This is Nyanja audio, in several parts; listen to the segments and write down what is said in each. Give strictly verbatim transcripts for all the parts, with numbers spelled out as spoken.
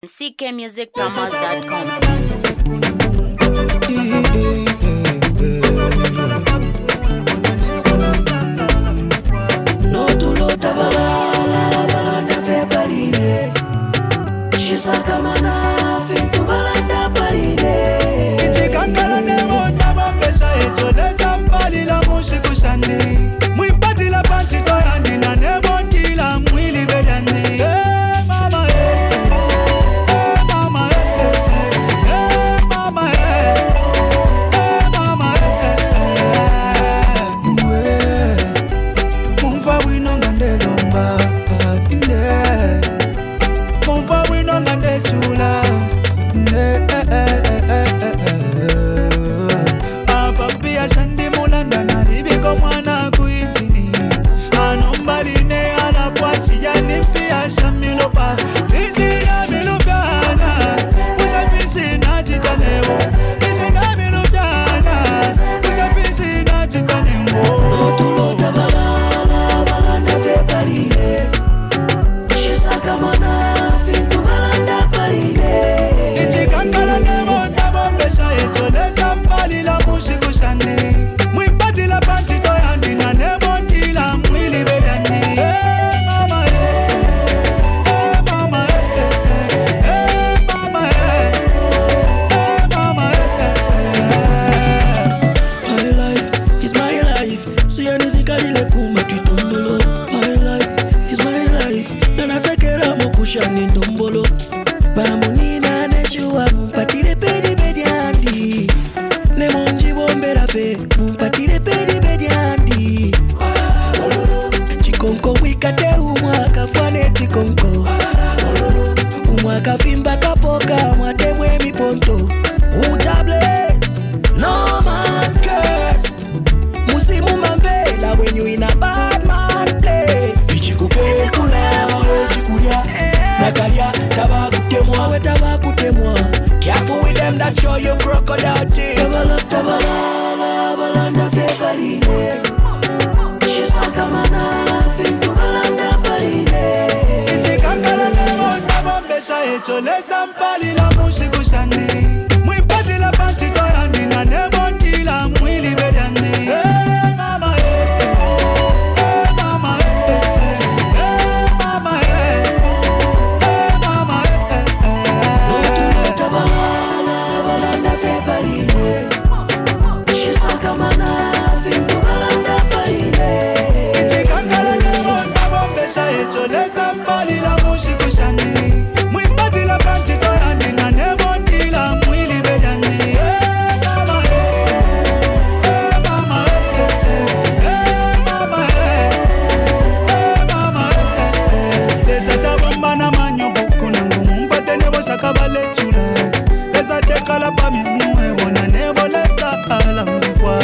C K music promos dot com. No tu lo tabalala balanda fe paline. Shisaka mana fin tu balanda paline. Ichikangala nemo tabambesha echo nesa mpali la mushi kushandi. Mwimpati la panchi toyandi na nebo ndila mwili bedani. Hey mama hey, hey mama hey, hey mama hey, hey mama hey. Mwe, mumfa wino ngande lomba inde. Mumfa wino ngande chula inde. Apapia shandi mulanda na libiko mwana kuitini. Anombaline anapwasi jani pia shamilopa. Nijina milupana Usafisi na chitanewo. Nijina milupana Usafisi na chitanewo. No tu lo tabalala balanda fe paline. Shisaka mana fin tu balanda paline. Ichikangala nemo tabambesha echo nesa mpali la mushi kushandi. Mwimpati la panchi toyandi na nebo ndila mwili bedani. Hey mama hey, hey mama hey, hey mama hey, hey mama hey. My life is my life. Siyanizikadile kuma twitombolo. My life is my life. Nanasekera mokushani ndombolo. Bamunina neshuwa mumpatire pedi bedi andi. Nemonji bombera fe mumpatire pedi bedi andi. Chikonko wikate umwaka fwane chikonko. Umwaka fimba kapoka mwatemwe miponto. Uja bless, no man curse. Musimu mambela when you in a bad man place. Ichikupel kula, chikulia. Nakalia, tabakutemwa, we tabakutemwa. Careful with them that show you crocodile teeth. Tabala, tabala, balanda fe paline. Shisaka mana fin tu balanda paline. Ichikangala nemo tabambesha echo nesa mpali la mushi kushandi. Mwimpati la panchi toyandi na nebo ndila mwili bedani. Hey mama hey, hey mama hey, hey mama hey, hey mama No tu lo hey. tabalala balanda fe paline. Shisaka mana fin tu balanda paline. Ichikangala nemo tabambesha echo nesa mpali la mushi kushandi. Mwimpati la panchi toyandi na nebo ndila mwili bedani. Hey mama hey, hey mama hey, hey mama hey, hey mama hey. Lesa tabamba na manyo buku na ngumu mpate nebo shaka bale chula. Lesa tekala pa mi muwe wana nebo lesa ala mfwa.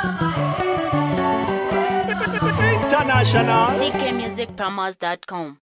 C K music promos dot com.